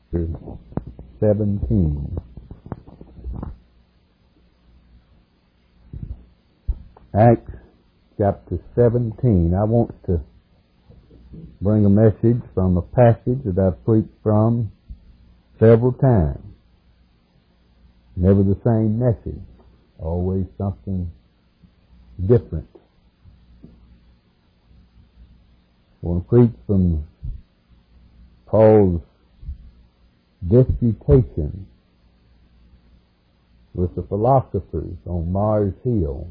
17. Acts chapter 17. I want to bring a message from a passage that I've preached from several times. Never the same message. Always something different. I want to preach from Paul's disputation with the philosophers on Mars Hill.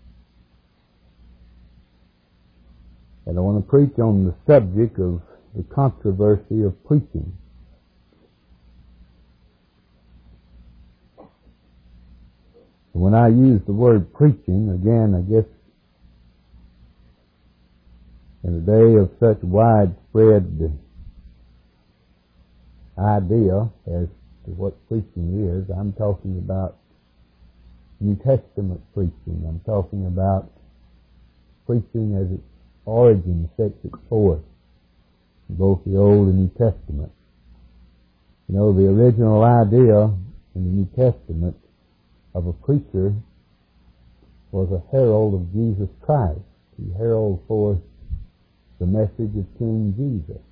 And I want to preach on the subject of the controversy of preaching. When I use the word preaching, again, I guess in a day of such widespread idea as to what preaching is, I'm talking about New Testament preaching. I'm talking about preaching as its origin sets it forth in both the Old and New Testament. You know, the original idea in the New Testament of a preacher was a herald of Jesus Christ. He heralded forth the message of King Jesus.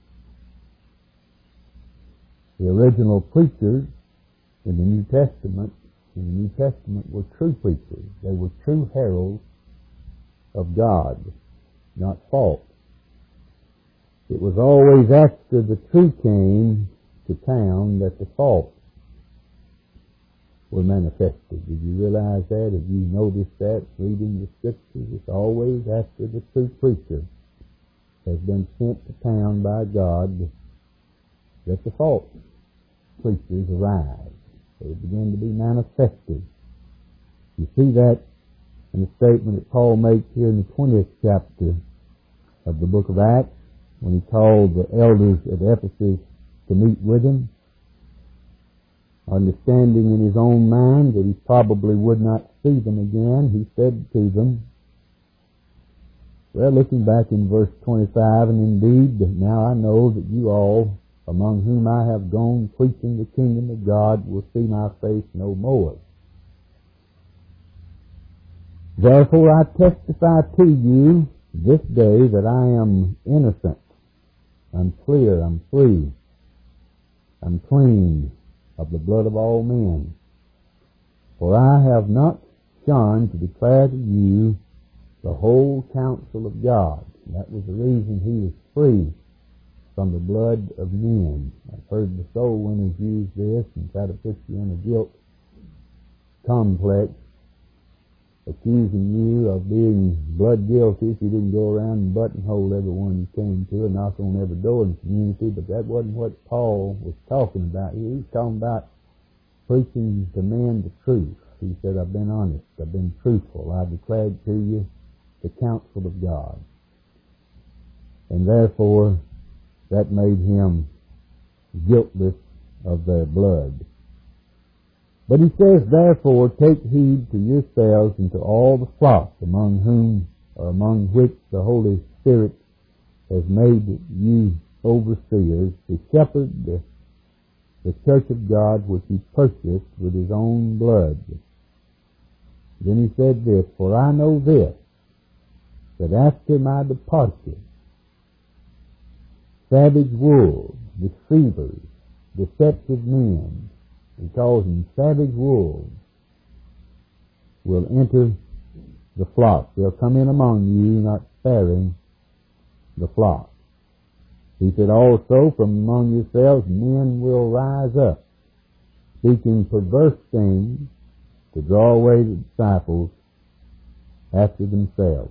The original preachers in the New Testament were true preachers. They were true heralds of God, not false. It was always after the true came to town that the false were manifested. Did you realize that? Have you noticed that reading the Scriptures? It's always after the true preacher has been sent to town by God that the false preachers arise. They begin to be manifested. You see that in the statement that Paul makes here in the 20th chapter of the book of Acts, when he called the elders at Ephesus to meet with him, understanding in his own mind that he probably would not see them again, he said to them, well, looking back in verse 25, and indeed, now I know that you all, among whom I have gone preaching the kingdom of God, will see my face no more. Therefore I testify to you this day that I am innocent. I'm clear, I'm free, I'm clean of the blood of all men. For I have not shunned to declare to you the whole counsel of God. And that was the reason he was free from the blood of men. I've heard the soul winners use this and try to put you in a guilt complex, accusing you of being blood guilty if you didn't go around and buttonhole everyone you came to and knock on every door in the community. But that wasn't what Paul was talking about here. He was talking about preaching to men the truth. He said, I've been honest, I've been truthful, I've declared to you the counsel of God. And therefore, that made him guiltless of their blood. But he says, therefore, take heed to yourselves and to all the flock among whom, or among which the Holy Spirit has made you overseers, to shepherd the church of God which he purchased with his own blood. Then he said this, for I know this, that after my departure, savage wolves, deceivers, deceptive men, and calls them savage wolves, will enter the flock. They'll come in among you, not sparing the flock. He said also, from among yourselves men will rise up, speaking perverse things, to draw away the disciples after themselves.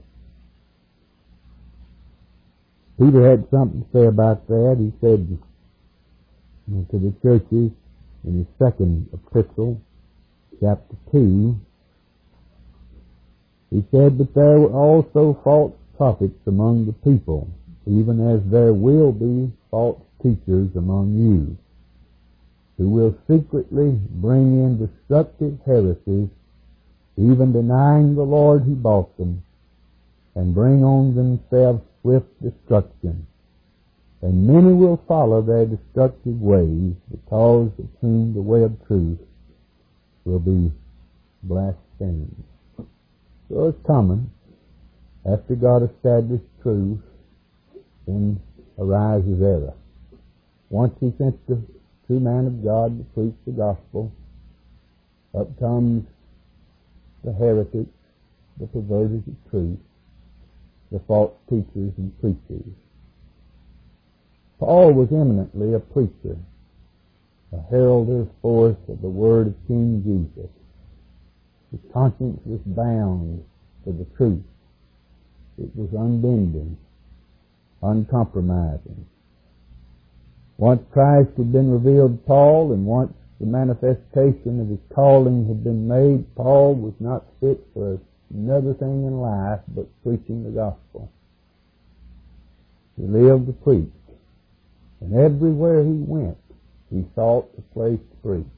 Peter had something to say about that. He said to the churches in his second epistle, chapter 2, he said, but there were also false prophets among the people, even as there will be false teachers among you, who will secretly bring in destructive heresies, even denying the Lord who bought them, and bring on themselves swift destruction. And many will follow their destructive ways, because of whom the way of truth will be blasphemed. So it's coming. After God established truth, then arises error. Once He sent the true man of God to preach the gospel, up comes the heretics, the perverters of truth, the false teachers and preachers. Paul was eminently a preacher, a heralder forth of the word of King Jesus. His conscience was bound to the truth. It was unbending, uncompromising. Once Christ had been revealed to Paul, and once the manifestation of his calling had been made, Paul was not fit for another thing in life but preaching the gospel. He lived to preach. And everywhere he went, he sought a place to preach.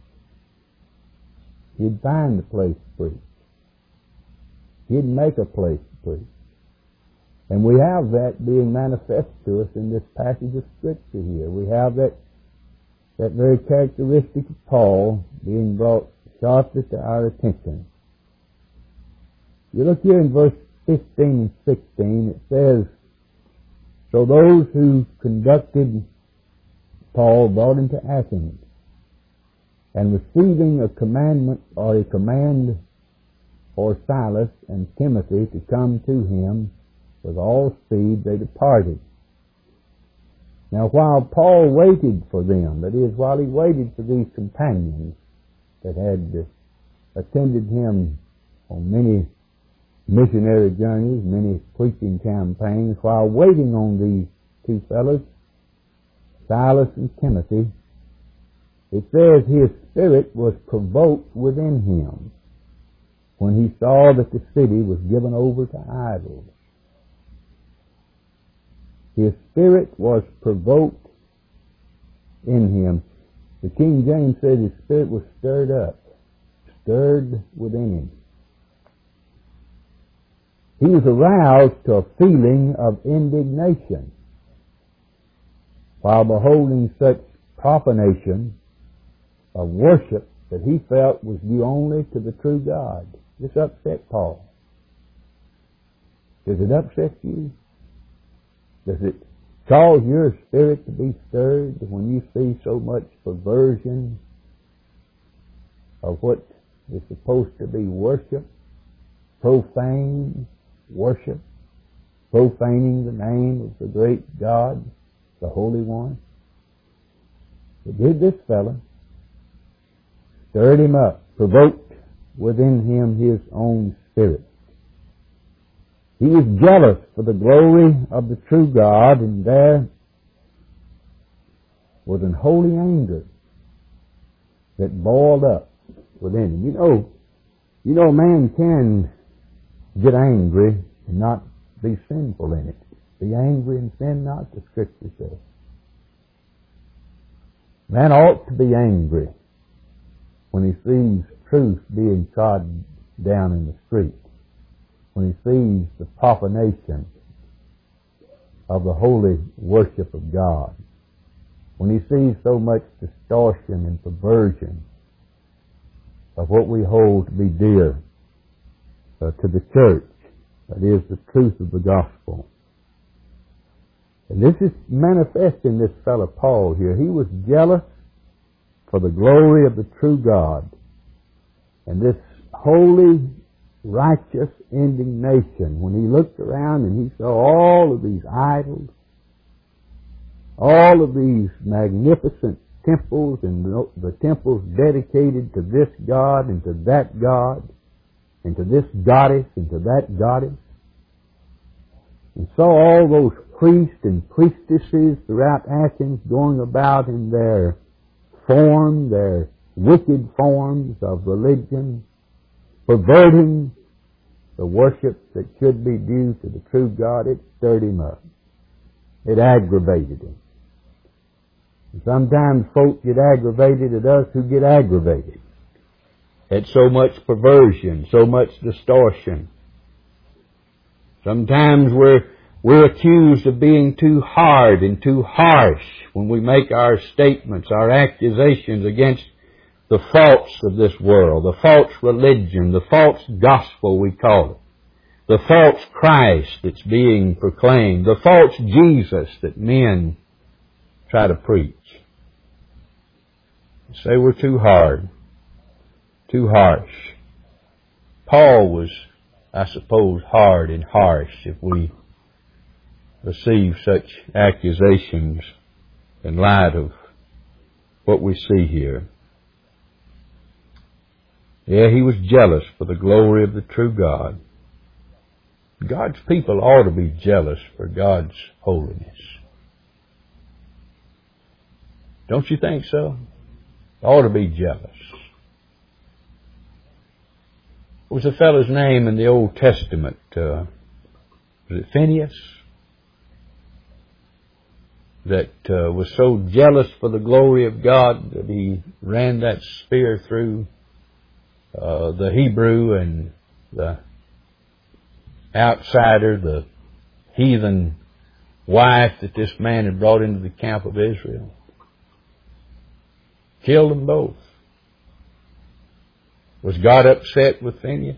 He'd find a place to preach. He'd make a place to preach. And we have that being manifest to us in this passage of Scripture here. We have that very characteristic of Paul being brought sharply to our attention. You look here in verse 15 and 16, it says, "So those who conducted Paul brought him to Athens, and receiving a commandment or a command for Silas and Timothy to come to him, with all speed they departed." Now while Paul waited for them, that is, while he waited for these companions that had attended him on many missionary journeys, many preaching campaigns, while waiting on these two fellows, Silas and Timothy, it says his spirit was provoked within him when he saw that the city was given over to idols. His spirit was provoked in him. The King James said his spirit was stirred up, stirred within him. He was aroused to a feeling of indignation while beholding such profanation of worship that he felt was due only to the true God. This upset Paul. Does it upset you? Does it cause your spirit to be stirred when you see so much perversion of what is supposed to be worship, profane worship, profaning the name of the great God, the Holy One? It did this fellow. Stirred him up, provoked within him his own spirit. He was jealous for the glory of the true God, and there was an holy anger that boiled up within him. You know, man can get angry and not be sinful in it. Be angry and sin not, the Scripture says. Man ought to be angry when he sees truth being trodden down in the street, when he sees the profanation of the holy worship of God, when he sees so much distortion and perversion of what we hold to be dear to the church, that is, the truth of the gospel. And this is manifest in this fellow Paul here. He was jealous for the glory of the true God. And this holy, righteous indignation, when he looked around and he saw all of these idols, all of these magnificent temples, and the temples dedicated to this God and to that God, and to this goddess and to that goddess, and saw all those priests and priestesses throughout Athens going about in their form, their wicked forms of religion, perverting the worship that should be due to the true God. It stirred him up. It aggravated him. And sometimes folk get aggravated at us who get aggravated at so much perversion, so much distortion. Sometimes we're We're accused of being too hard and too harsh when we make our statements, our accusations against the faults of this world, the false religion, the false gospel we call it, the false Christ that's being proclaimed, the false Jesus that men try to preach. Say we're too hard, too harsh. Paul was, I suppose, hard and harsh if we receive such accusations in light of what we see here. Yeah, he was jealous for the glory of the true God. God's people ought to be jealous for God's holiness. Don't you think so? Ought to be jealous. What was the fellow's name in the Old Testament? Was it Phineas? That was so jealous for the glory of God that he ran that spear through the Hebrew and the outsider, the heathen wife that this man had brought into the camp of Israel. Killed them both. Was God upset with Phineas?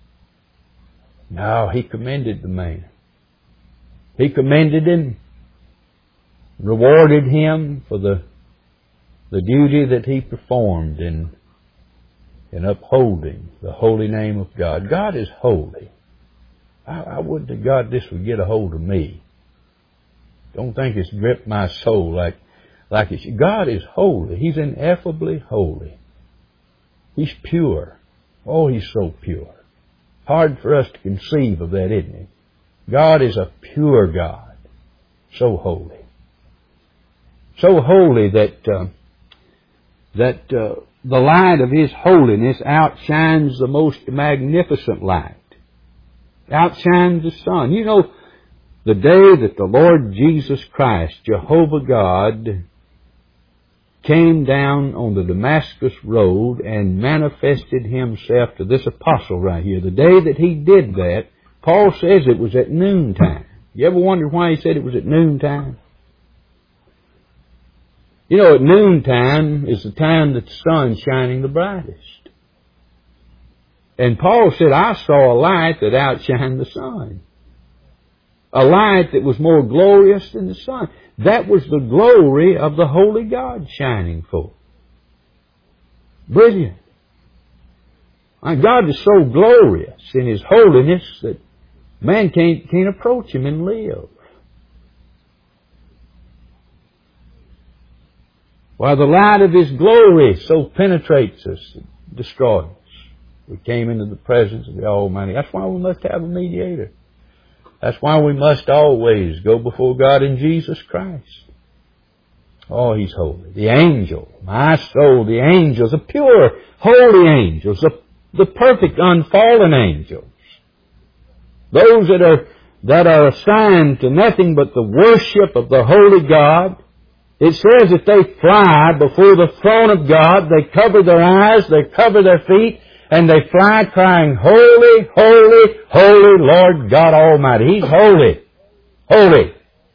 No, he commended the man. He commended him, rewarded him for the duty that he performed in upholding the holy name of God. God is holy. I would to God this would get a hold of me. Don't think it's gripped my soul like it's... God is holy. He's ineffably holy. He's pure. Oh, He's so pure. Hard for us to conceive of that, isn't it? God is a pure God. So holy. So holy that the light of His holiness outshines the most magnificent light. Outshines the sun. You know, the day that the Lord Jesus Christ, Jehovah God, came down on the Damascus road and manifested Himself to this apostle right here, the day that He did that, Paul says it was at noontime. You ever wondered why he said it was at noontime? You know, at noontime is the time that the sun's shining the brightest. And Paul said, I saw a light that outshined the sun. A light that was more glorious than the sun. That was the glory of the Holy God shining forth. Brilliant. And God is so glorious in His holiness that man can't approach Him and live. While the light of His glory so penetrates us, destroys us. We came into the presence of the Almighty. That's why we must have a mediator. That's why we must always go before God in Jesus Christ. Oh, He's holy. The angel, my soul, the angels, the pure, holy angels, the perfect, unfallen angels. Those that are assigned to nothing but the worship of the holy God. It says that they fly before the throne of God. They cover their eyes, they cover their feet, and they fly crying, Holy, holy, holy Lord God Almighty. He's holy. Holy.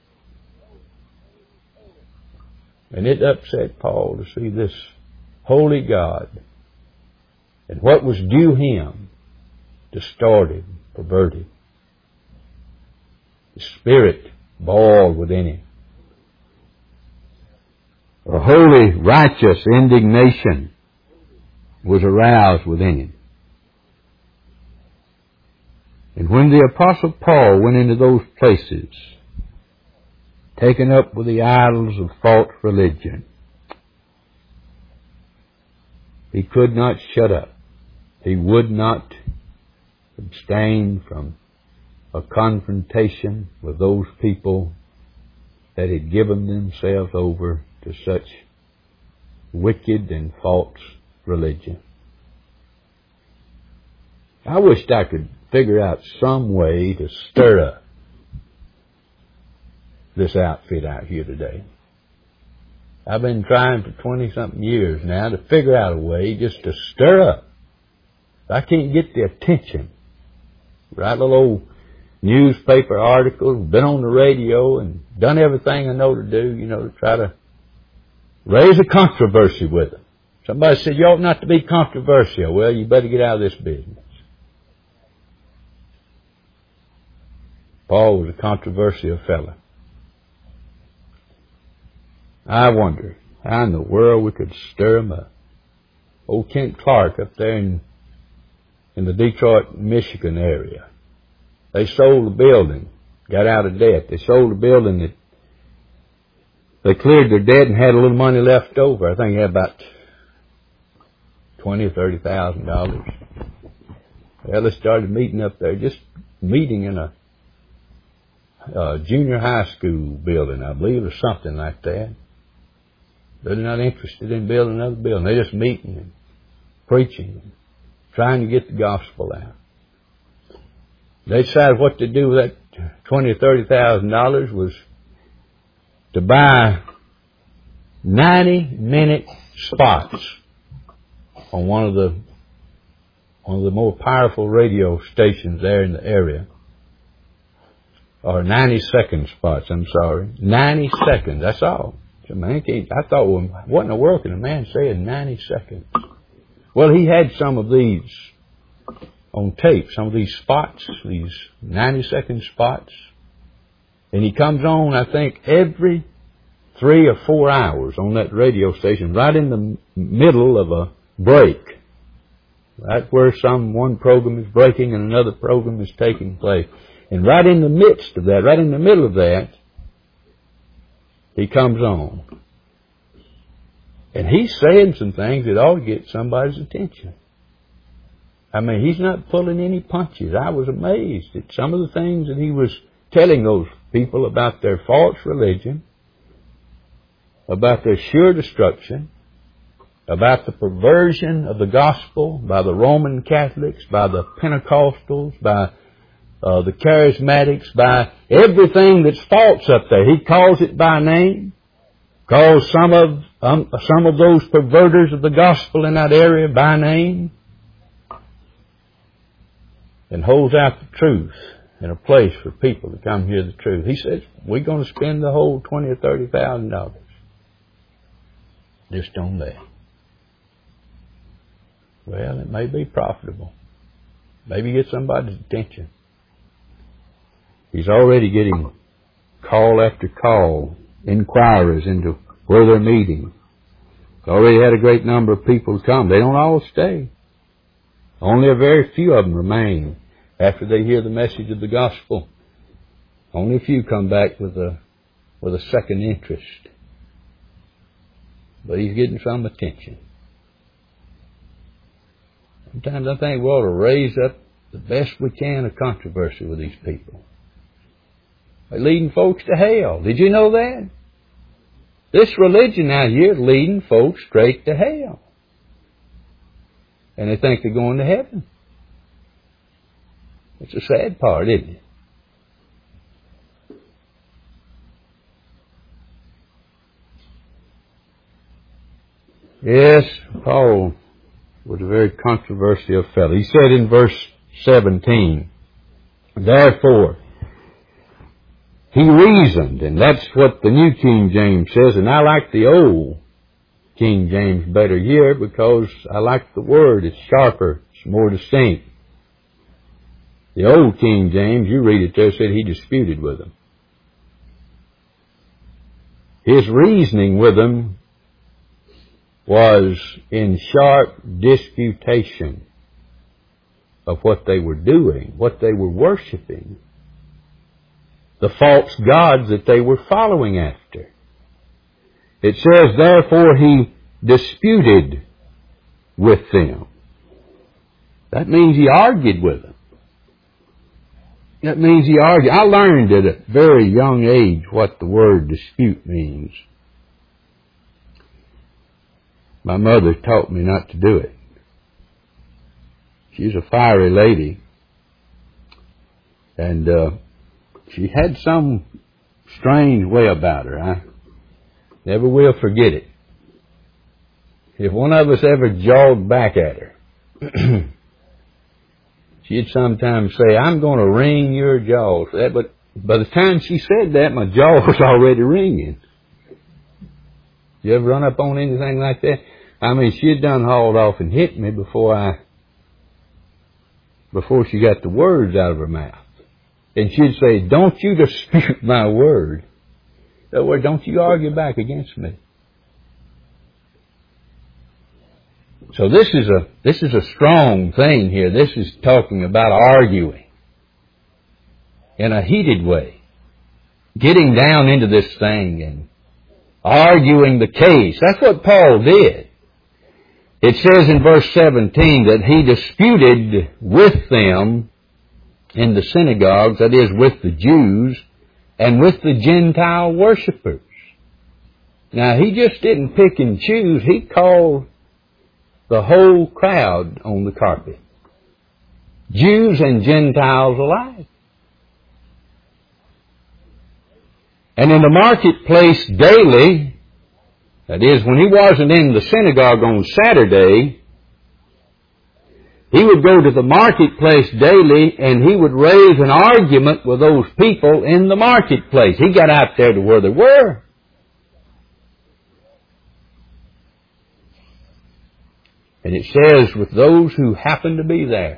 And it upset Paul to see this holy God and what was due Him distorted, perverted. The Spirit boiled within him. A holy, righteous indignation was aroused within him. And when the Apostle Paul went into those places, taken up with the idols of false religion, he could not shut up. He would not abstain from a confrontation with those people that had given themselves over to such wicked and false religion. I wished I could figure out some way to stir up this outfit out here today. I've been trying for 20-something years now to figure out a way just to stir up. I can't get the attention. Right, little old newspaper articles, been on the radio, and done everything I know to do, to try to raise a controversy with them. Somebody said, you ought not to be controversial. Well, you better get out of this business. Paul was a controversial fellow. I wonder how in the world we could stir him up. Old Kent Clark up there in the Detroit, Michigan area. They sold the building, got out of debt. They sold the building that they cleared their debt and had a little money left over. I think they had about $20,000 or $30,000. Well, they started meeting up there, just meeting in a junior high school building, I believe, or something like that. They're not interested in building another building. They're just meeting and preaching and trying to get the gospel out. They decided what to do with that $20,000 or $30,000 was to buy 90-minute spots on one of the more powerful radio stations there in the area. Or 90-second spots, 90 seconds, that's all. So man, I thought, well, what in the world can a man say in 90 seconds? Well, he had some of these on tape, some of these spots, these 90-second spots. And he comes on, I think, every 3 or 4 hours on that radio station, right in the middle of a break. Right where one program is breaking and another program is taking place. And right in the midst of that, right in the middle of that, he comes on. And he's saying some things that ought to get somebody's attention. I mean, he's not pulling any punches. I was amazed at some of the things that he was telling those people about their false religion, about their sure destruction, about the perversion of the gospel by the Roman Catholics, by the Pentecostals, by the Charismatics, by everything that's false up there. He calls it by name, calls some of those perverters of the gospel in that area by name, and holds out the truth in a place for people to come hear the truth. He says, we're going to spend the whole $20,000 or $30,000 just on that. Well, it may be profitable. Maybe get somebody's attention. He's already getting call after call, inquiries into where they're meeting. He's already had a great number of people come. They don't all stay. Only a very few of them remain after they hear the message of the gospel. Only a few come back with a second interest. But he's getting some attention. Sometimes I think we ought to raise up the best we can of controversy with these people. They're leading folks to hell. Did you know that? This religion out here is leading folks straight to hell. And they think they're going to heaven. It's a sad part, isn't it? Yes, Paul was a very controversial fellow. He said in verse 17, therefore, he reasoned, and that's what the New King James says, and I like the old King James better here because I like the word. It's sharper, it's more distinct. The old King James, you read it there, said he disputed with them. His reasoning with them was in sharp disputation of what they were doing, what they were worshiping, the false gods that they were following after. It says, therefore he disputed with them. That means he argued with them. That means he argued. I learned at a very young age what the word dispute means. My mother taught me not to do it. She's a fiery lady. And she had some strange way about her. I never will forget it. If one of us ever jogged back at her, she'd sometimes say, I'm going to wring your jaws. But by the time she said that, my jaw was already ringing. You ever run up on anything like that? I mean, she'd done hauled off and hit me before she got the words out of her mouth. And she'd say, don't you dispute my word. In other words, don't you argue back against me. So this is a strong thing here. This is talking about arguing in a heated way. Getting down into this thing and arguing the case. That's what Paul did. It says in verse 17 that he disputed with them in the synagogues, that is, with the Jews and with the Gentile worshippers. Now, he just didn't pick and choose. He called the whole crowd on the carpet. Jews and Gentiles alike. And in the marketplace daily, that is, when he wasn't in the synagogue on Saturday, he would go to the marketplace daily and he would raise an argument with those people in the marketplace. He got out there to where they were. And it says, with those who happened to be there.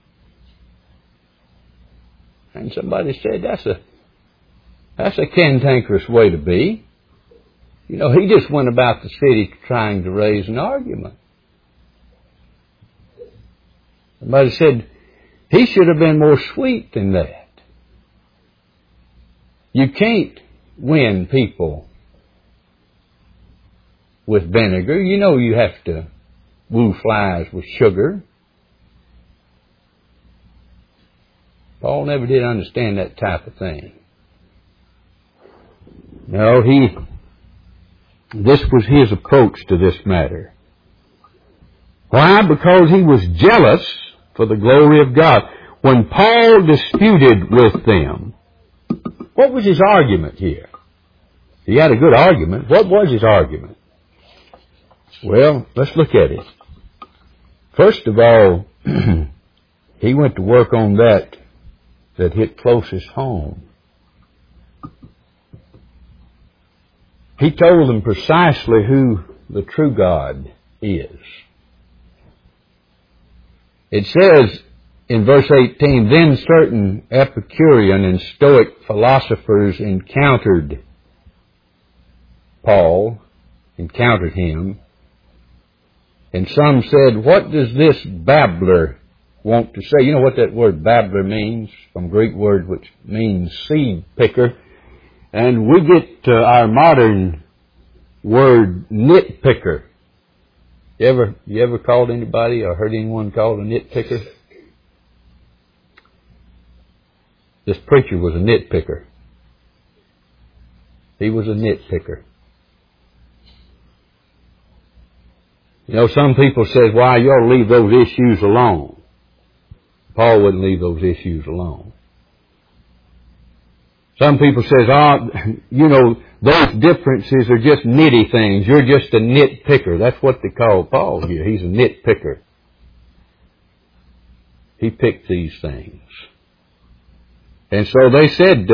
And somebody said, that's a cantankerous way to be. You know, he just went about the city trying to raise an argument. Somebody said, he should have been more sweet than that. You can't win people with vinegar. You know you have to woo flies with sugar. Paul never did understand that type of thing. No, this was his approach to this matter. Why? Because he was jealous for the glory of God. When Paul disputed with them, what was his argument here? He had a good argument. What was his argument? Well, let's look at it. First of all, he went to work on that hit closest home. He told them precisely who the true God is. It says in verse 18, then certain Epicurean and Stoic philosophers encountered him, and some said, what does this babbler want to say? You know what that word babbler means? From Greek word which means seed picker. And we get our modern word nitpicker. You ever called anybody or heard anyone called a nitpicker? This preacher was a nitpicker. He was a nitpicker. You know, some people say, why, you ought to leave those issues alone. Paul wouldn't leave those issues alone. Some people says, those differences are just nitty things. You're just a nitpicker. That's what they call Paul here. He's a nitpicker. He picked these things. And so they said,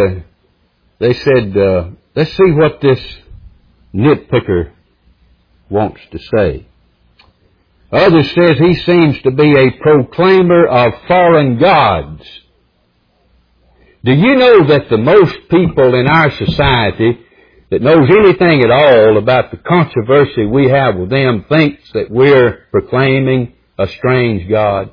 let's see what this nitpicker wants to say. Others says he seems to be a proclaimer of foreign gods. Do you know that the most people in our society that knows anything at all about the controversy we have with them thinks that we're proclaiming a strange God?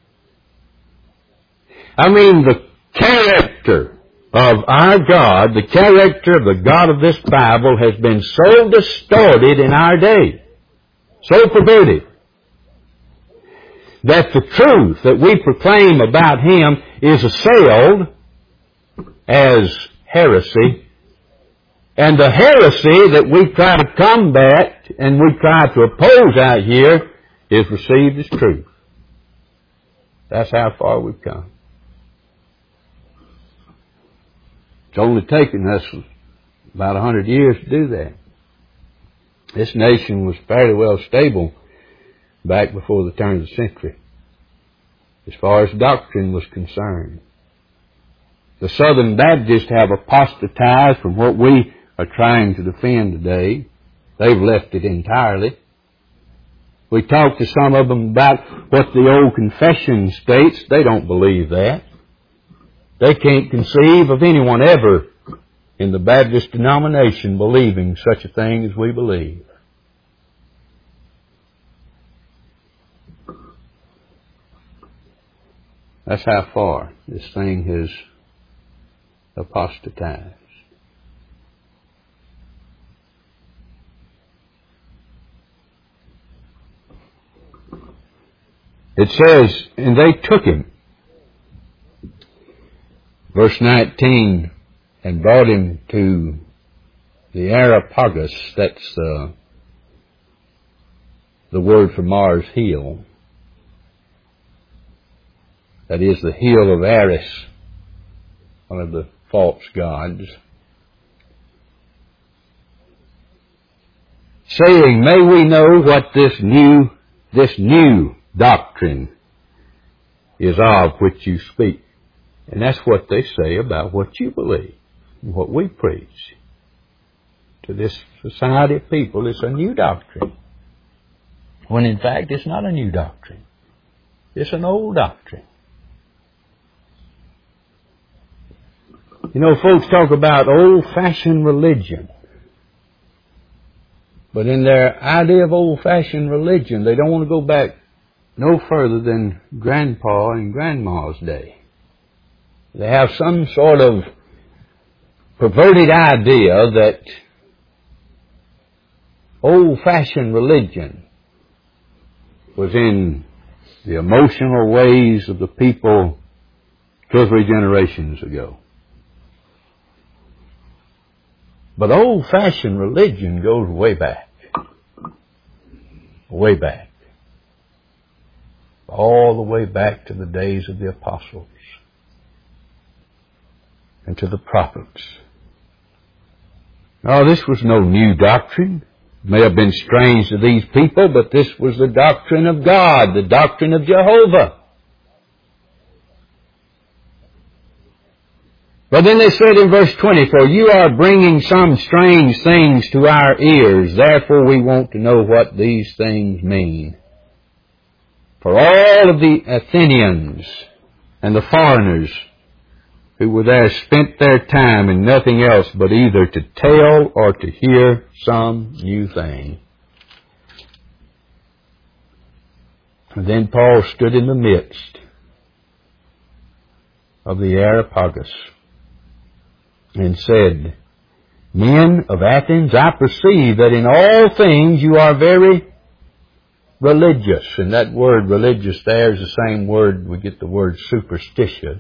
I mean, the character of our God, the character of the God of this Bible has been so distorted in our day, so perverted, that the truth that we proclaim about Him is assailed as heresy, and the heresy that we try to combat and we try to oppose out here is received as truth. That's how far we've come. It's only taken us about 100 years to do that. This nation was fairly well stable back before the turn of the century. as far as doctrine was concerned. The Southern Baptists have apostatized from what we are trying to defend today. They've left it entirely. We talked to some of them about what the old confession states. They don't believe that. They can't conceive of anyone ever in the Baptist denomination believing such a thing as we believe. That's how far this thing has apostatized. It says, and they took him, verse 19, and brought him to the Areopagus. That's the word for Mars Hill. That is the hill of Ares, one of the false gods, saying, may we know what this new doctrine is of which you speak. And that's what they say about what you believe and what we preach. To this society of people, it's a new doctrine. When in fact it's not a new doctrine. It's an old doctrine. You know, folks talk about old-fashioned religion. But in their idea of old-fashioned religion, they don't want to go back no further than Grandpa and Grandma's day. They have some sort of perverted idea that old-fashioned religion was in the emotional ways of the people 2 or 3 generations ago. But old-fashioned religion goes way back. Way back. All the way back to the days of the apostles and to the prophets. Now, this was no new doctrine. It may have been strange to these people, but this was the doctrine of God, the doctrine of Jehovah. But then they said in verse 20, for you are bringing some strange things to our ears, therefore we want to know what these things mean. For all of the Athenians and the foreigners who were there spent their time in nothing else but either to tell or to hear some new thing. And then Paul stood in the midst of the Areopagus and said, men of Athens, I perceive that in all things you are very religious. And that word religious there is the same word we get the word superstitious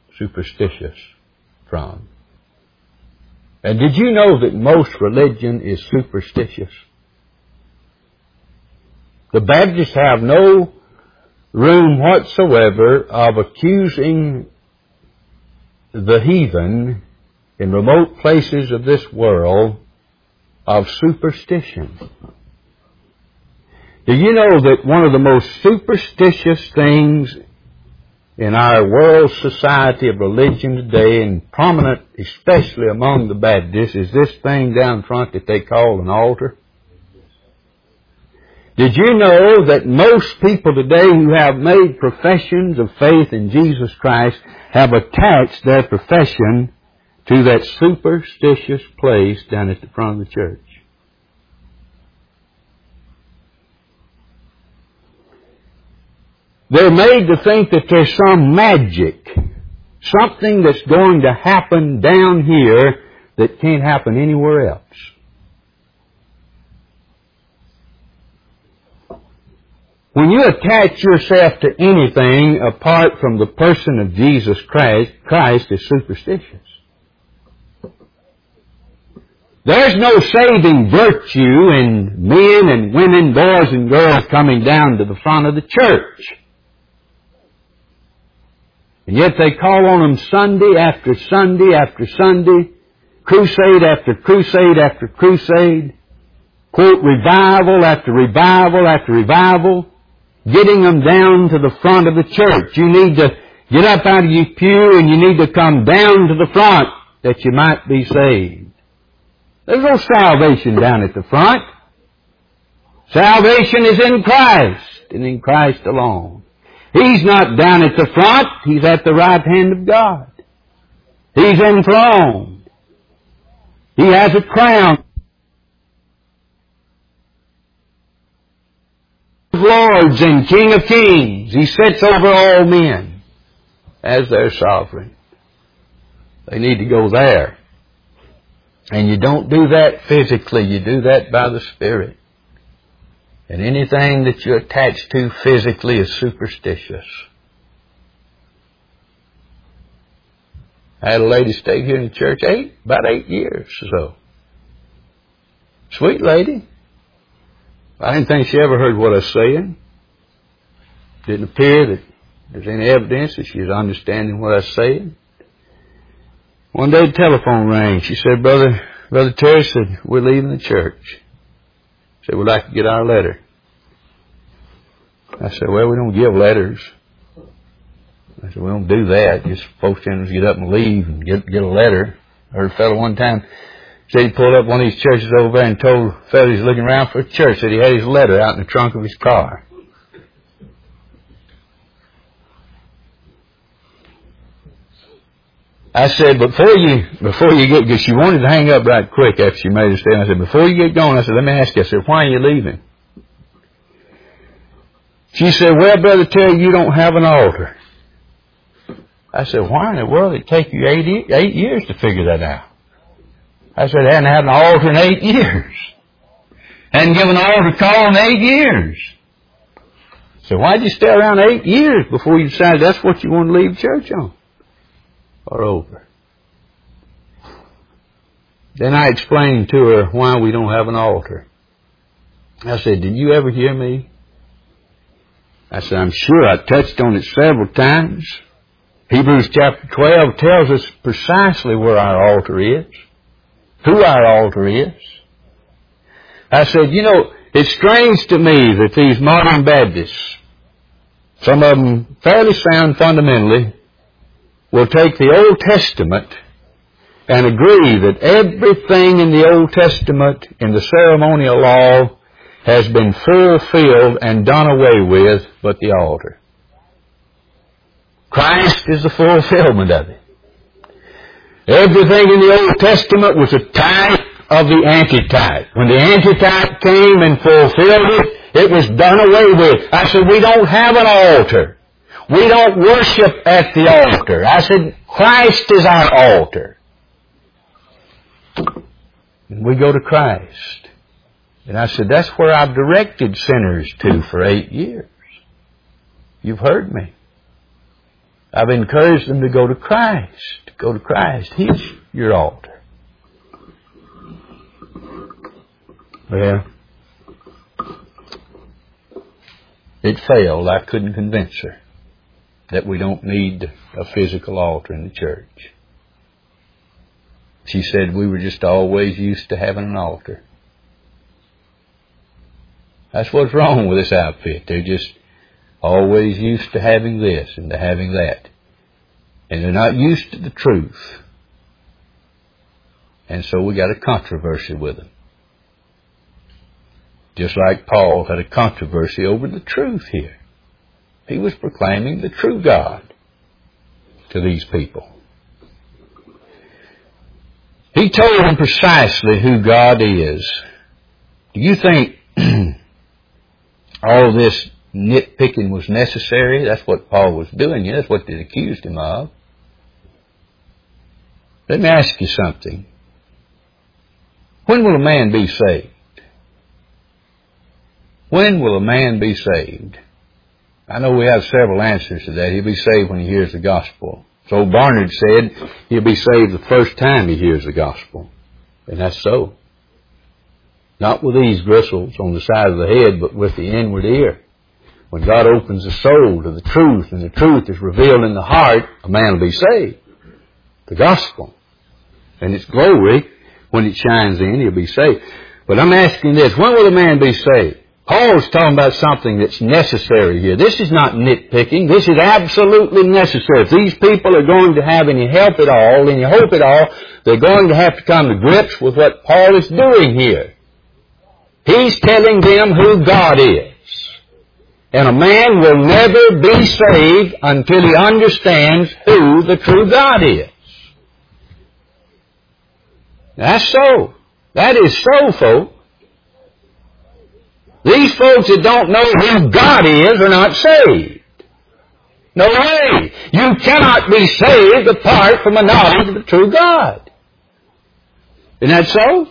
from. And did you know that most religion is superstitious? The Baptists have no room whatsoever of accusing the heathen in remote places of this world of superstition. Do you know that one of the most superstitious things in our world society of religion today, and prominent especially among the Baptists, is this thing down front that they call an altar? Did you know that most people today who have made professions of faith in Jesus Christ have attached their profession to that superstitious place down at the front of the church? They're made to think that there's some magic, something that's going to happen down here that can't happen anywhere else. When you attach yourself to anything apart from the person of Jesus Christ is superstitious. There's no saving virtue in men and women, boys and girls coming down to the front of the church. And yet they call on them Sunday after Sunday after Sunday, crusade after crusade after crusade, quote, revival after revival after revival. getting them down to the front of the church. You need to get up out of your pew and you need to come down to the front that you might be saved. There's no salvation down at the front. Salvation is in Christ and in Christ alone. He's not down at the front. He's at the right hand of God. He's enthroned. He has a crown. Lords and King of Kings. He sits over all men as their sovereign. They need to go there. And you don't do that physically. You do that by the Spirit. And anything that you attach to physically is superstitious. I had a lady stay here in the church about 8 years or so. Sweet lady. I didn't think she ever heard what I was saying. Didn't appear that there's any evidence that she was understanding what I was saying. One day the telephone rang. She said, Brother Terry said, we're leaving the church. Said, we'd like to get our letter. I said, well, we don't give letters. I said, we don't do that. Just folks tend to get up and leave and get a letter. I heard a fellow one time said he pulled up one of these churches over there and told the fellow he's looking around for a church that he had his letter out in the trunk of his car. I said, before you get, because she wanted to hang up right quick after she made her statement. I said, before you get going, I said, let me ask you. I said, why are you leaving? She said, well, Brother Terry, you don't have an altar. I said, why in the world did it take you 8 years to figure that out? I said, I hadn't had an altar in 8 years. Hadn't given an altar call in 8 years. So why'd you stay around 8 years before you decided that's what you want to leave church on? Or over. Then I explained to her why we don't have an altar. I said, did you ever hear me? I said, I'm sure I touched on it several times. Hebrews chapter 12 tells us precisely where our altar is, who our altar is. I said, you know, it's strange to me that these modern Baptists, some of them fairly sound fundamentally, will take the Old Testament and agree that everything in the Old Testament in the ceremonial law has been fulfilled and done away with but the altar. Christ is the fulfillment of it. Everything in the Old Testament was a type of the antitype. When the antitype came and fulfilled it, it was done away with. I said, we don't have an altar. We don't worship at the altar. I said, Christ is our altar. And we go to Christ. And I said, that's where I've directed sinners to for 8 years. You've heard me. I've encouraged them to go to Christ. Go to Christ. He's your altar. Well, it failed. I couldn't convince her that we don't need a physical altar in the church. She said we were just always used to having an altar. That's what's wrong with this outfit. They're just always used to having this and to having that. And they're not used to the truth. And so we got a controversy with them. Just like Paul had a controversy over the truth here. He was proclaiming the true God to these people. He told them precisely who God is. Do you think all this nitpicking was necessary? That's what Paul was doing. That's what they accused him of. Let me ask you something. When will a man be saved? When will a man be saved? I know we have several answers to that. He'll be saved when he hears the gospel. So Barnard said he'll be saved the first time he hears the gospel. And that's so. Not with these bristles on the side of the head, but with the inward ear. When God opens the soul to the truth, and the truth is revealed in the heart, a man will be saved. The gospel. And its glory, when it shines in, he'll be saved. But I'm asking this, when will a man be saved? Paul's talking about something that's necessary here. This is not nitpicking. This is absolutely necessary. If these people are going to have any help at all, any hope at all, they're going to have to come to grips with what Paul is doing here. He's telling them who God is. And a man will never be saved until he understands who the true God is. That's so. That is so, folks. These folks that don't know who God is are not saved. No way. You cannot be saved apart from a knowledge of the true God. Isn't that so?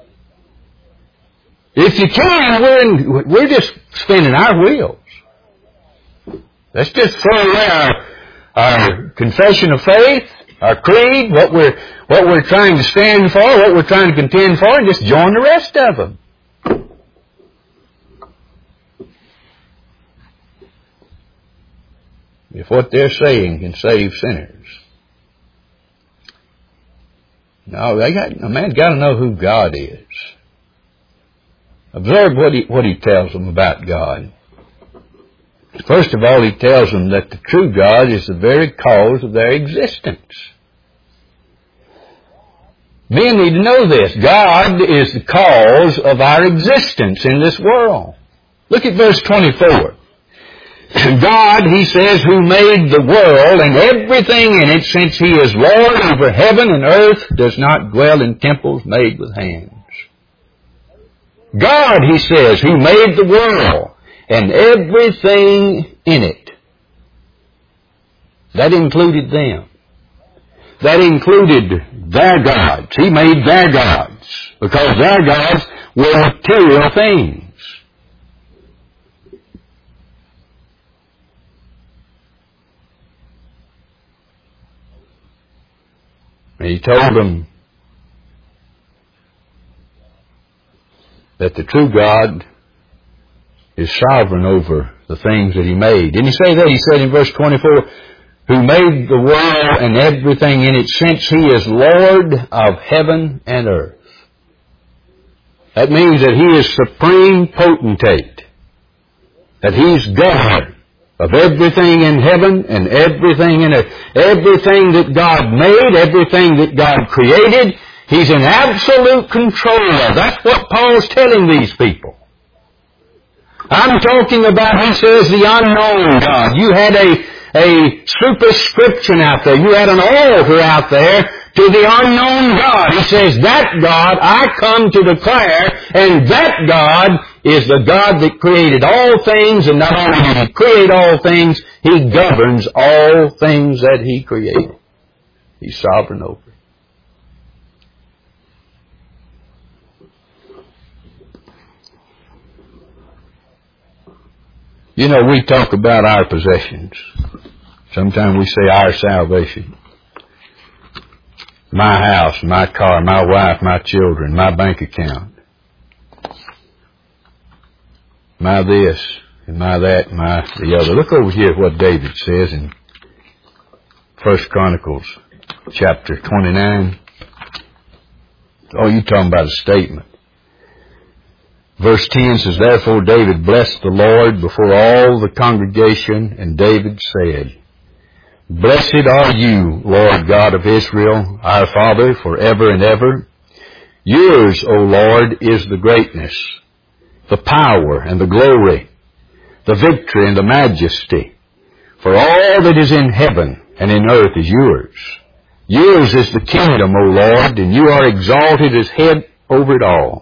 If you can, we're just spinning our wheels. Let's just throw away our confession of faith, our creed, what we're trying to stand for, what we're trying to contend for, and just join the rest of them. If what they're saying can save sinners. No, a man's got to know who God is. Observe what he tells them about God. First of all, he tells them that the true God is the very cause of their existence. Men need to know this. God is the cause of our existence in this world. Look at verse 24. God, he says, who made the world and everything in it, since he is Lord over heaven and earth, does not dwell in temples made with hands. God, he says, who made the world and everything in it. That included them. That included their gods. He made their gods, because their gods were material things. And he told them that the true God is sovereign over the things that he made. Didn't he say that? He said in verse 24, who made the world and everything in it, since he is Lord of heaven and earth. That means that he is supreme potentate. That he's governor of everything in heaven and everything in earth. Everything that God made, everything that God created, he's in absolute control of. That's what Paul's telling these people. I'm talking about, he says, the unknown God. You had a superscription out there. You had an altar out there to the unknown God. He says, that God I come to declare, and that God is the God that created all things, and not only did he create all things, he governs all things that he created. He's sovereign over it. You know, we talk about our possessions. Sometimes we say our salvation. My house, my car, my wife, my children, my bank account. My this, and my that, and my the other. Look over here at what David says in 1 Chronicles chapter 29. Oh, you're talking about a statement. Verse 10 says, therefore David blessed the Lord before all the congregation, and David said, blessed are you, Lord God of Israel, our Father, forever and ever. Yours, O Lord, is the greatness, the power and the glory, the victory and the majesty. For all that is in heaven and in earth is yours. Yours is the kingdom, O Lord, and you are exalted as head over it all.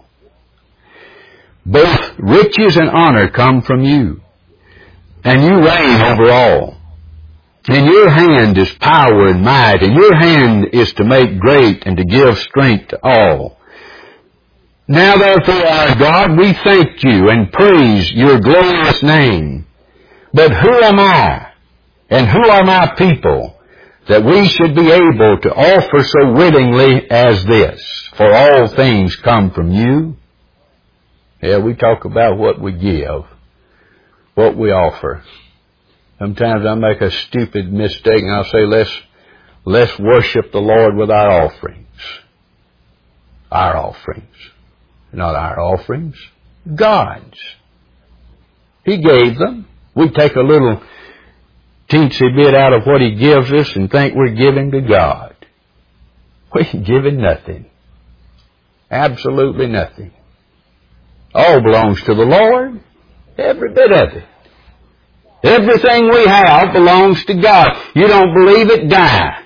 Both riches and honor come from you, and you reign over all. In your hand is power and might, and your hand is to make great and to give strength to all. Now therefore, our God, we thank you and praise your glorious name. But who am I, and who are my people, that we should be able to offer so willingly as this? For all things come from you. Yeah, we talk about what we give, what we offer. Sometimes I make a stupid mistake and I'll say, let's worship the Lord with our offerings. Our offerings. Not our offerings. God's. He gave them. We take a little teensy bit out of what He gives us and think we're giving to God. We ain't giving nothing. Absolutely nothing. All belongs to the Lord. Every bit of it. Everything we have belongs to God. You don't believe it? Die.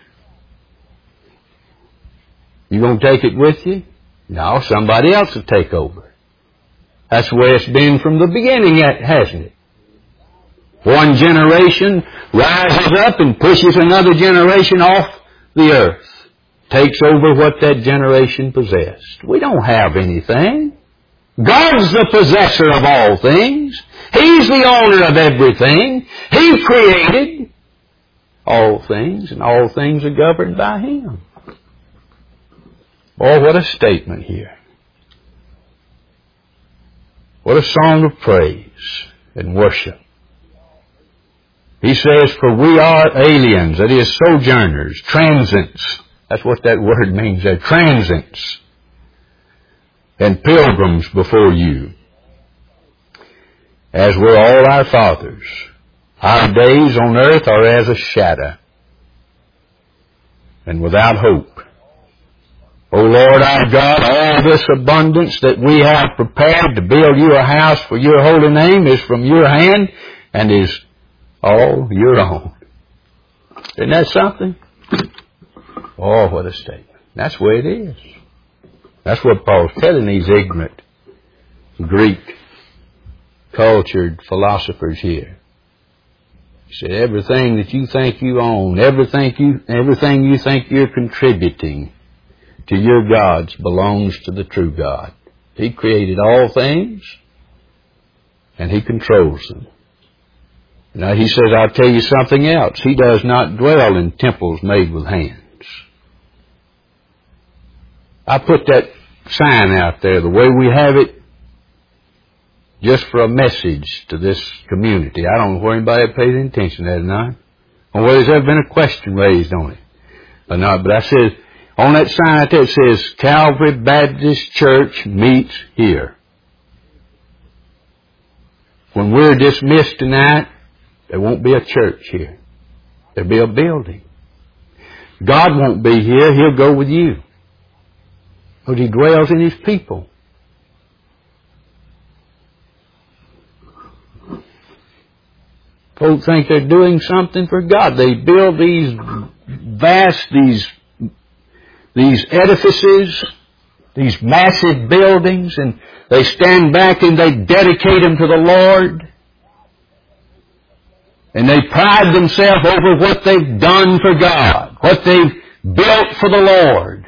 You gonna take it with you? No, somebody else will take over. That's the way it's been from the beginning, hasn't it? One generation rises up and pushes another generation off the earth. Takes over what that generation possessed. We don't have anything. God's the possessor of all things. He's the owner of everything. He created all things, and all things are governed by Him. Oh, what a statement here. What a song of praise and worship. He says, for we are aliens, that is, sojourners, transients. That's what that word means there, transients, and pilgrims before you, as were all our fathers. Our days on earth are as a shadow, and without hope. O Lord our God, all this abundance that we have prepared to build you a house for your holy name is from your hand and is all your own. Isn't that something? Oh, what a statement. That's the way it is. That's what Paul's telling these ignorant, Greek, cultured philosophers here. He said, everything that you think you own, everything you think you're contributing to your gods belongs to the true God. He created all things, and He controls them. Now He says, I'll tell you something else. He does not dwell in temples made with hands. I put that sign out there, the way we have it, just for a message to this community. I don't know where anybody pays any attention to that or not, or whether there's ever been a question raised on it or not. But I said, on that sign out there it says, Calvary Baptist Church meets here. When we're dismissed tonight, there won't be a church here. There'll be a building. God won't be here. He'll go with you. Because He dwells in His people. Folks think they're doing something for God. They build these vast, these edifices, these massive buildings, and they stand back and they dedicate them to the Lord. And they pride themselves over what they've done for God, what they've built for the Lord.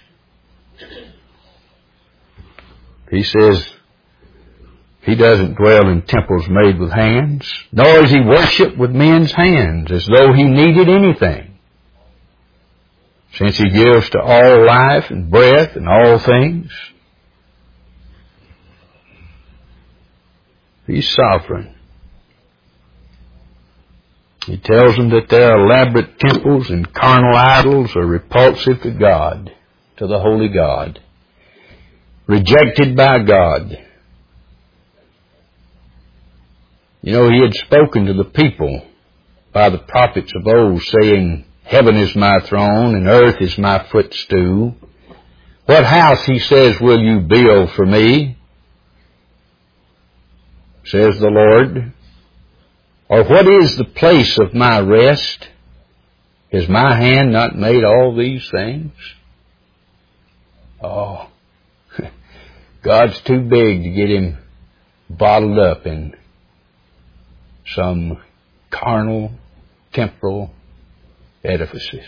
He says He doesn't dwell in temples made with hands, nor is He worshipped with men's hands as though He needed anything, since He gives to all life and breath and all things. He's sovereign. He tells them that their elaborate temples and carnal idols are repulsive to God, to the holy God, rejected by God. You know, He had spoken to the people by the prophets of old, saying, heaven is my throne and earth is my footstool. What house, He says, will you build for me? Says the Lord. Or what is the place of my rest? Has my hand not made all these things? Oh, God's too big to get Him bottled up in some carnal, temporal edifices.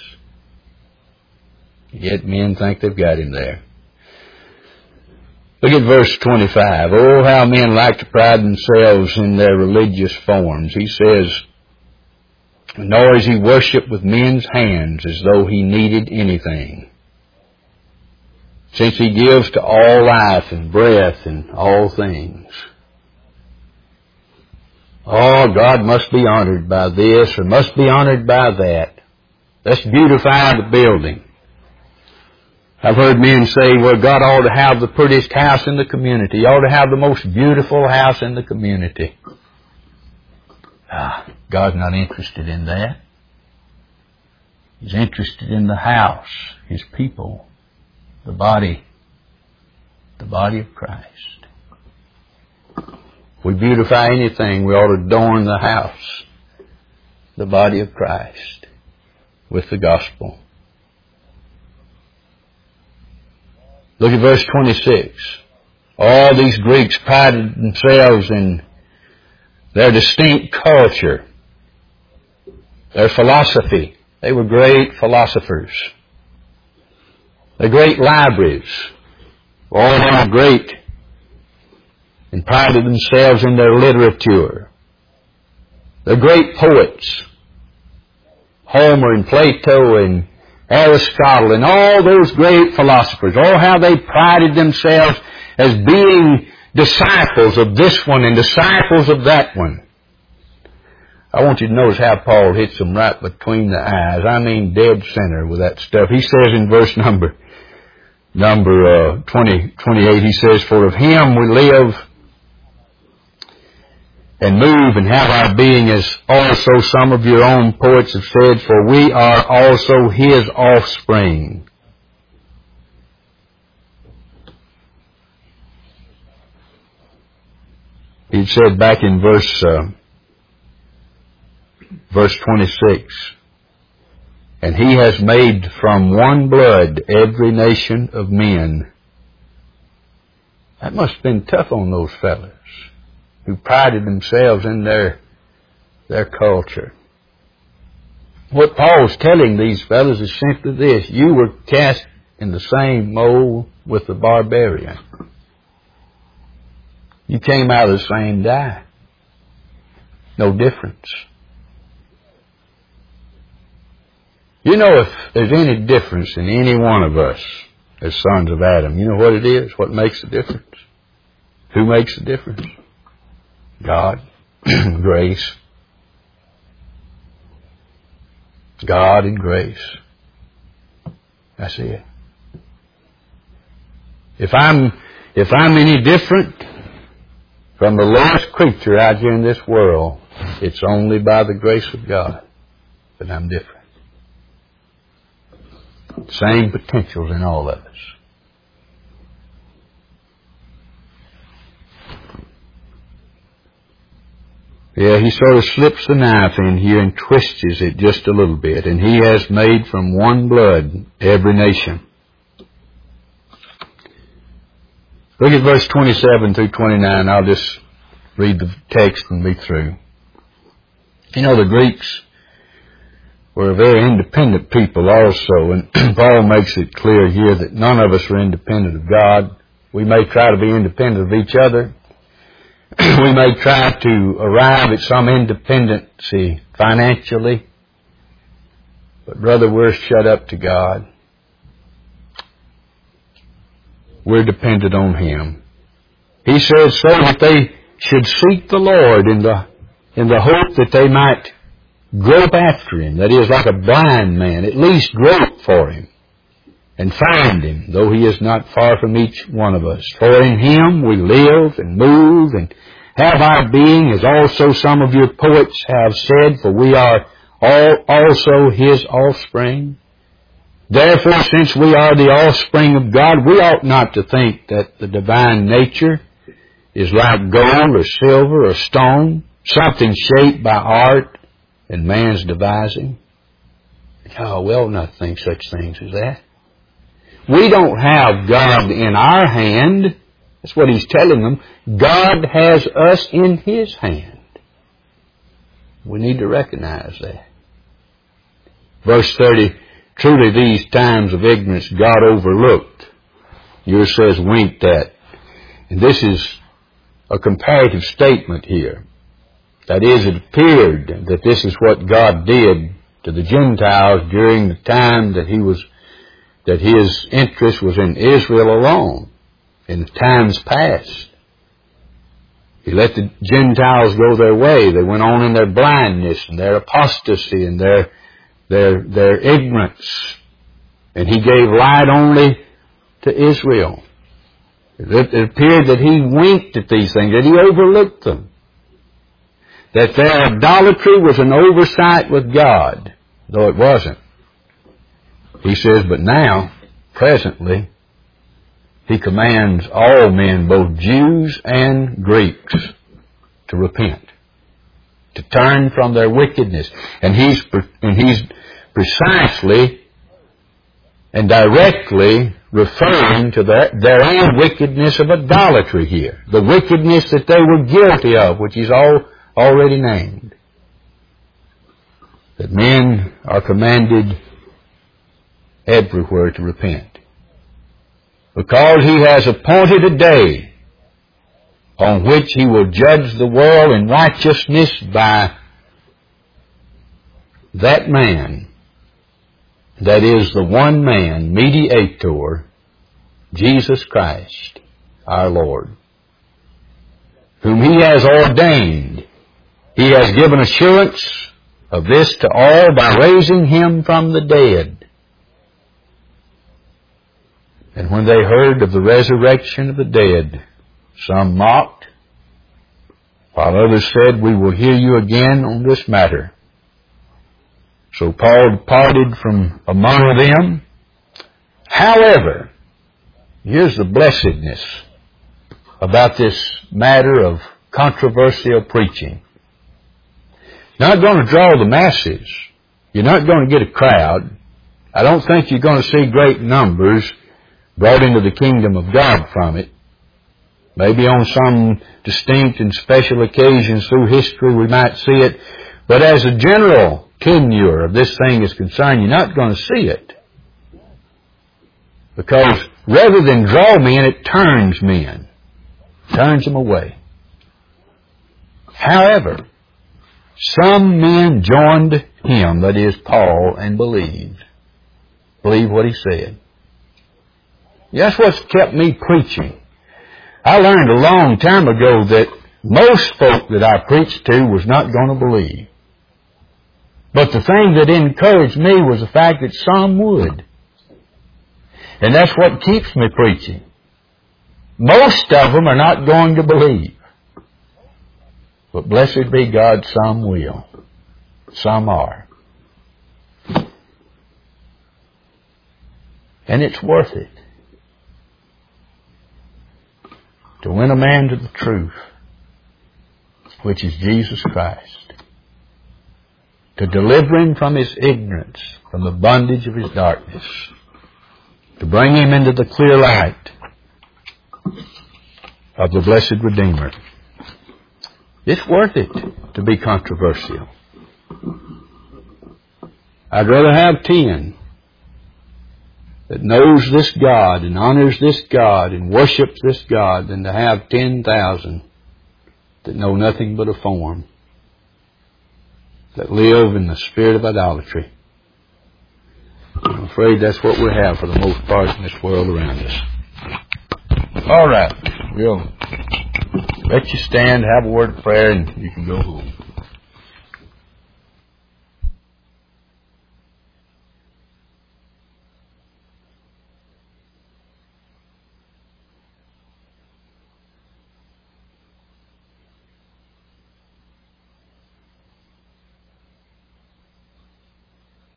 Yet men think they've got Him there. Look at verse 25. Oh, how men like to pride themselves in their religious forms. He says, nor is He worshipped with men's hands as though He needed anything, since He gives to all life and breath and all things. Oh, God must be honored by this or must be honored by that. Let's beautify the building. I've heard men say, well, God ought to have the prettiest house in the community. He ought to have the most beautiful house in the community. God's not interested in that. He's interested in the house, His people, the body of Christ. If we beautify anything, we ought to adorn the house, the body of Christ, with the gospel. Look at verse 26. All these Greeks prided themselves in their distinct culture, their philosophy. They were great philosophers. Their great libraries. All they were great and prided themselves in their literature. They're great poets. Homer and Plato and Aristotle and all those great philosophers. Oh, how they prided themselves as being disciples of this one and disciples of that one. I want you to notice how Paul hits them right between the eyes. I mean dead center with that stuff. He says in verse number 28, he says, "For of Him we live and move and have our being, as also some of your own poets have said, for we are also His offspring." He said back in verse 26, "And He has made from one blood every nation of men." That must have been tough on those fellas who prided themselves in their culture. What Paul's telling these fellas is simply this: you were cast in the same mold with the barbarian. You came out of the same dye. No difference. You know, if there's any difference in any one of us as sons of Adam, you know what it is? What makes the difference? Who makes the difference? God. Grace. God and grace. That's it. If I'm any different from the lowest creature out here in this world, it's only by the grace of God that I'm different. Same potentials in all of us. Yeah, he sort of slips the knife in here and twists it just a little bit. "And He has made from one blood every nation." Look at verse 27 through 29. I'll just read the text and be through. You know, the Greeks were a very independent people also, and Paul makes it clear here that none of us are independent of God. We may try to be independent of each other. We may try to arrive at some independency financially, but brother, we're shut up to God. We're dependent on Him. He says so that they should seek the Lord in the hope that they might grope after Him. That is, like a blind man, at least grope for Him and find Him, though He is not far from each one of us. For in Him we live and move and have our being, as also some of your poets have said, for we are all also His offspring. Therefore, since we are the offspring of God, we ought not to think that the divine nature is like gold or silver or stone, something shaped by art and man's devising. Oh, we ought not think such things as that. We don't have God in our hand. That's what he's telling them. God has us in His hand. We need to recognize that. Verse 30, truly these times of ignorance God overlooked. Yours says winked at. And this is a comparative statement here. That is, it appeared that this is what God did to the Gentiles during the time that His interest was in Israel alone, in the times past. He let the Gentiles go their way. They went on in their blindness and their apostasy and their ignorance. And He gave light only to Israel. It appeared that He winked at these things, that He overlooked them. that their idolatry was an oversight with God, though it wasn't. He says, but now, presently, He commands all men, both Jews and Greeks, to repent, to turn from their wickedness. And He's precisely and directly referring to their own wickedness of idolatry here. The wickedness that they were guilty of, which He's already named. That men are commanded everywhere to repent. Because He has appointed a day on which He will judge the world in righteousness by that man, that is the one man, mediator, Jesus Christ, our Lord, whom He has ordained. He has given assurance of this to all by raising Him from the dead. And when they heard of the resurrection of the dead, some mocked, while others said, we will hear you again on this matter. So Paul departed from among them. However, here's the blessedness about this matter of controversial preaching. Not going to draw the masses. You're not going to get a crowd. I don't think you're going to see great numbers brought into the kingdom of God from it. Maybe on some distinct and special occasions through history we might see it. But as a general tenure of this thing is concerned, you're not going to see it. Because rather than draw men, it turns men. Turns them away. However, some men joined him, that is Paul, and believed. Believed what he said. That's what's kept me preaching. I learned a long time ago that most folk that I preached to was not going to believe. But the thing that encouraged me was the fact that some would. And that's what keeps me preaching. Most of them are not going to believe. But blessed be God, some will. Some are. And it's worth it to win a man to the truth, which is Jesus Christ. To deliver him from his ignorance, from the bondage of his darkness. To bring him into the clear light of the blessed Redeemer. It's worth it to be controversial. I'd rather have 10 that knows this God and honors this God and worships this God than to have 10,000 that know nothing but a form, that live in the spirit of idolatry. I'm afraid that's what we have for the most part in this world around us. All right. We'll let you stand, have a word of prayer, and you can go home.